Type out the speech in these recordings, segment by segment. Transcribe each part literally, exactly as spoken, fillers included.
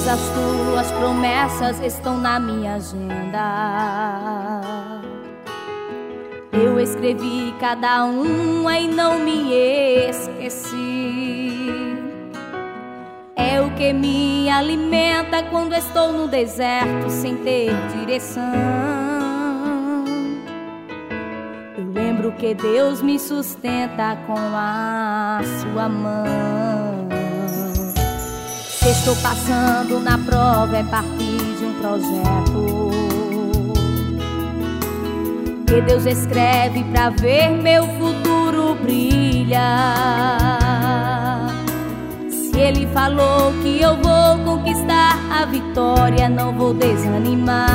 Todas as tuas promessas estão na minha agenda. Eu escrevi cada uma e não me esqueci. É o que me alimenta quando estou no deserto sem ter direção. Eu lembro que Deus me sustenta com a sua mão. Se estou passando na prova é partir de um projeto que Deus escreve pra ver meu futuro brilhar. Se Ele falou que eu vou conquistar a vitória, não vou desanimar,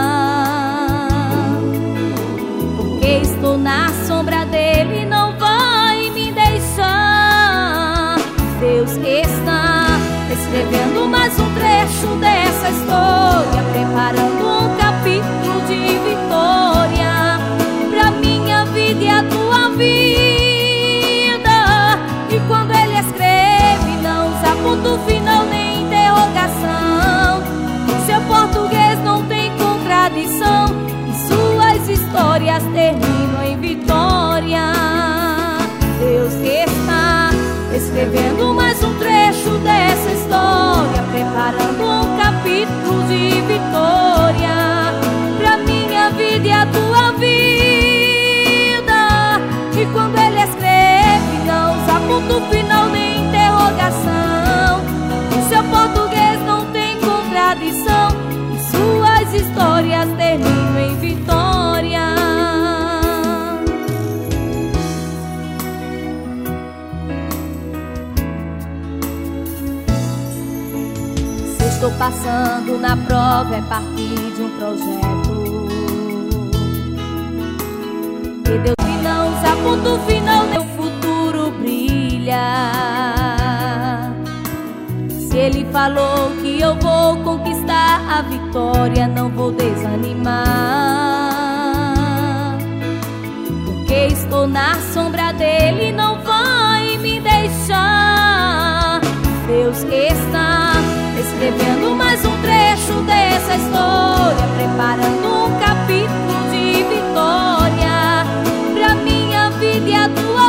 porque estou na sombra dele, não vai me deixar. Deus está escrevendo mais um trecho dessa história, preparando um capítulo de vitória pra minha vida e a tua vida. E quando Ele escreve, não usa ponto final nem interrogação. Seu português não tem contradição e suas histórias terminam em vitória. Deus está escrevendo mais um trecho dessa história, preparando um capítulo de vitória pra minha vida e a tua vida. E quando Ele escreve, não usa ponto final nem interrogação. O seu português não tem contradição e suas histórias terminam em vitória. Se estou passando na prova é partir de um projeto que Deus não usa ponto final, meu futuro brilha. Se Ele falou que eu vou conquistar a vitória, não vou desanimar, porque estou na sombra dele, não vai me deixar. Deus está escrevendo mais um trecho dessa história, preparando um capítulo de vitória pra minha vida e a tua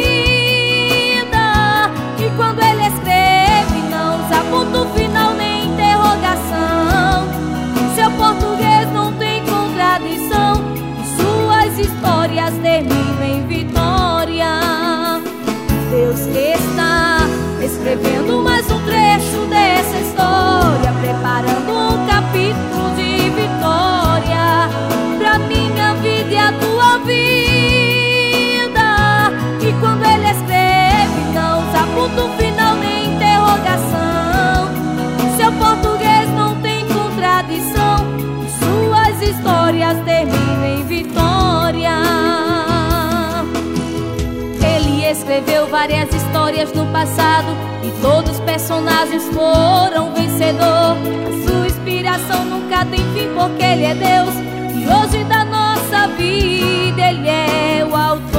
vida. E quando Ele escreve, não usa ponto final nem interrogação. Seu português não tem contradição e suas histórias terminam em vitória. Deus está escrevendo mais um trecho dessa história, preparando um capítulo de vitória pra minha vida e a tua vida. E quando Ele escreve, não usa ponto final nem interrogação. Seu português não tem contradição e suas histórias terminam em vitória. Ele escreveu várias histórias no passado e todos os personagens foram vencedor. A sua inspiração nunca tem fim porque Ele é Deus, e hoje da nossa vida Ele é o autor.